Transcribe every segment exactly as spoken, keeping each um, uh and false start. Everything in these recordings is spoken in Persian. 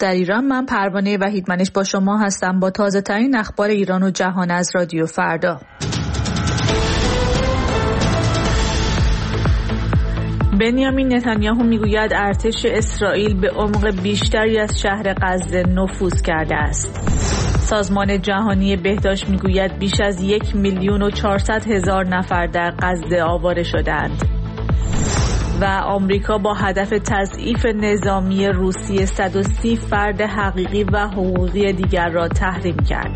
در ایران. من پروانه وحیدمنش با شما هستم با تازه ترین اخبار ایران و جهان از رادیو فردا. بنیامین نتانیاهو میگوید ارتش اسرائیل به عمق بیشتری از شهر غزه نفوذ کرده است. سازمان جهانی بهداشت میگوید بیش از یک میلیون و چهارصد هزار نفر در غزه آواره شدند. و آمریکا با هدف تضعیف نظامی روسیه صد و سی فرد حقیقی و حقوقی دیگر را تحریم کرد.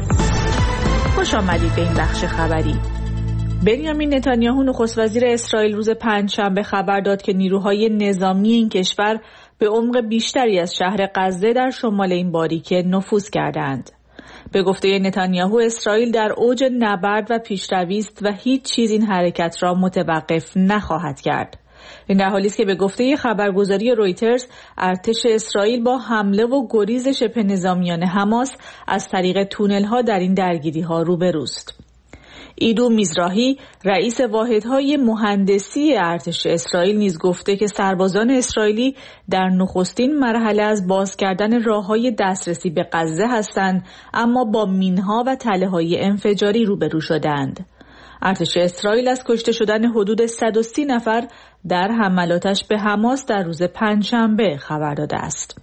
خوش آمدید به این بخش خبری. بنیامین نتانیاهو نخست وزیر اسرائیل روز پنجشنبه خبر داد که نیروهای نظامی این کشور به عمق بیشتری از شهر غزه در شمال این باریکه نفوذ کردند. به گفته نتانیاهو اسرائیل در اوج نبرد و پیشروی است و هیچ چیز این حرکت را متوقف نخواهد کرد. این در حالی است که به گفته خبرگزاری رویترز ارتش اسرائیل با حمله و گریز شبه نظامیان حماس از طریق تونل‌ها در این درگیری‌ها روبروست. ایدو میزراهی رئیس واحدهای مهندسی ارتش اسرائیل نیز گفته که سربازان اسرائیلی در نخستین مرحله از باز کردن راه‌های دسترسی به غزه هستند، اما با مین‌ها و تله‌های انفجاری روبرو شدند. ارتش اسرائیل از کشته شدن حدود صد و سی نفر در حملاتش به حماس در روز پنجشنبه خبر داده است.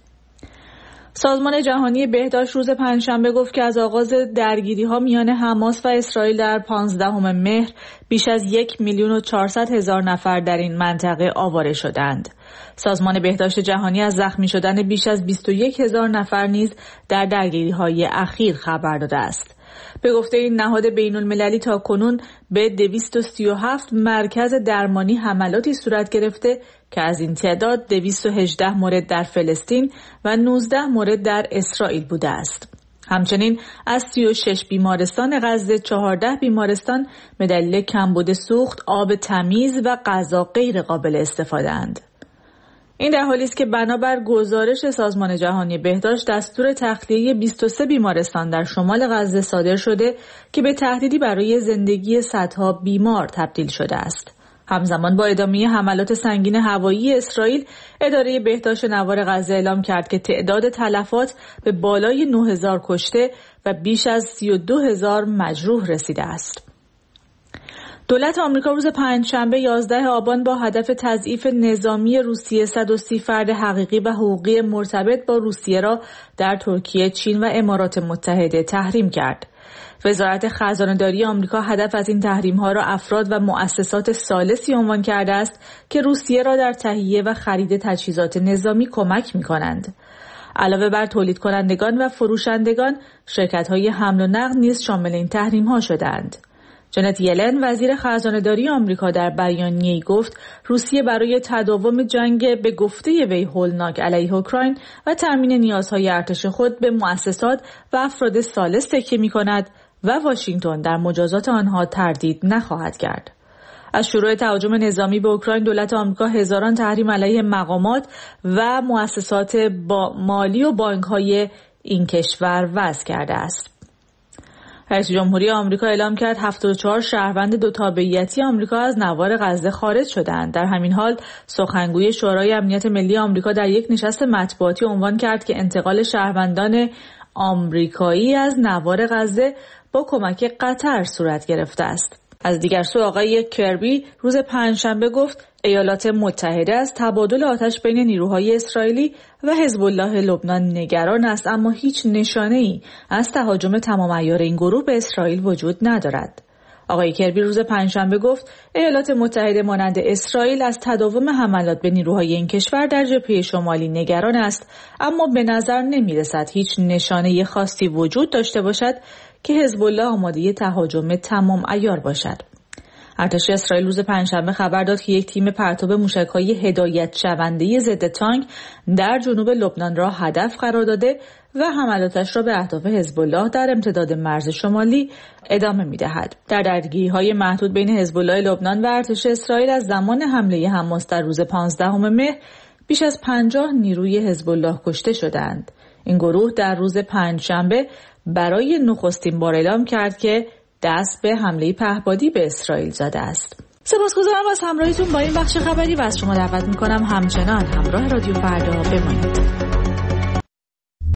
سازمان جهانی بهداشت روز پنجشنبه گفت که از آغاز درگیری‌ها میان حماس و اسرائیل در پانزدهم مهر بیش از یک میلیون و چهارصد هزار نفر در این منطقه آواره شدند. سازمان بهداشت جهانی از زخمی شدن بیش از بیست و یک هزار نفر نیز در درگیری‌های اخیر خبر داده است. به گفته این نهاد بین‌المللی تا کنون به دویست و سی و هفت مرکز درمانی حملاتی صورت گرفته که از این تعداد دویست و هجده مورد در فلسطین و نوزده مورد در اسرائیل بوده است. همچنین از سی و شش بیمارستان غزه چهارده بیمارستان به دلیل کمبود سوخت، آب تمیز و غذا غیر قابل استفاده اند. این در حالی است که بنابر گزارش سازمان جهانی بهداشت دستور تخلیه بیست و سه بیمارستان در شمال غزه صادر شده که به تهدیدی برای زندگی صدها بیمار تبدیل شده است. همزمان با ادامه حملات سنگین هوایی اسرائیل، اداره بهداشت نوار غزه اعلام کرد که تعداد تلفات به بالای نه هزار کشته و بیش از سی و دو هزار مجروح رسیده است. دولت آمریکا روز پنجشنبه یازده آبان با هدف تضعیف نظامی روسیه صد و سی فرد حقیقی و حقوقی مرتبط با روسیه را در ترکیه، چین و امارات متحده تحریم کرد. وزارت خزانه‌داری آمریکا هدف از این تحریم‌ها را افراد و مؤسسات ثالثی عنوان کرده است که روسیه را در تهیه و خرید تجهیزات نظامی کمک می‌کنند. علاوه بر تولید کنندگان و فروشندگان، شرکت‌های حمل و نقل نیز شامل این تحریم‌ها شدند. جنت یلن وزیر خزانه‌داری آمریکا در بیانیه‌ای گفت روسیه برای تداوم جنگ به گفته وی هولناک علیه اوکراین و تامین نیازهای ارتش خود به مؤسسات و افراد ثالث تکیه می‌کند و واشنگتن در مجازات آنها تردید نخواهد کرد. از شروع تهاجم نظامی به اوکراین دولت آمریکا هزاران تحریم علیه مقامات و مؤسسات مالی و بانک‌های این کشور وضع کرده است. رئیس جمهوری آمریکا اعلام کرد هفتاد و چهار شهروند دو تابعیتی آمریکا از نوار غزه خارج شدند. در همین حال سخنگوی شورای امنیت ملی آمریکا در یک نشست مطبوعاتی عنوان کرد که انتقال شهروندان آمریکایی از نوار غزه با کمک قطر صورت گرفته است. از دیگر سو آقای کربی روز پنجشنبه گفت ایالات متحده از تبادل آتش بین نیروهای اسرائیلی و حزب الله لبنان نگران است، اما هیچ نشانه‌ای از تهاجم تمام عیار این گروه به اسرائیل وجود ندارد. آقای کربی روز پنجشنبه گفت ایالات متحده مانند اسرائیل از تداوم حملات به نیروهای این کشور در جبهه شمالی نگران است، اما به نظر نمی‌رسد هیچ نشانه خاصی وجود داشته باشد که حزب الله آماده تهاجم تمام عیار باشد. ارتش اسرائیل روز پنجشنبه خبر داد که یک تیم پرتاب موشک‌های هدایت شونده ضد تانک در جنوب لبنان را هدف قرار داده و حملاتش را به اهداف حزب الله در امتداد مرز شمالی ادامه می‌دهد. در درگیری‌های محدود بین حزب الله لبنان و ارتش اسرائیل از زمان حمله حماس در روز پانزدهم مهر بیش از پنجاه نیروی حزب الله کشته شدند. این گروه در روز پنجشنبه برای نخستین بار اعلام کرد که دست به حمله پهپادی به اسرائیل زده است. سپاسگزارم از همراهیتون با این بخش خبری و از شما دعوت می‌کنم همچنان همراه رادیو فردا بمانید.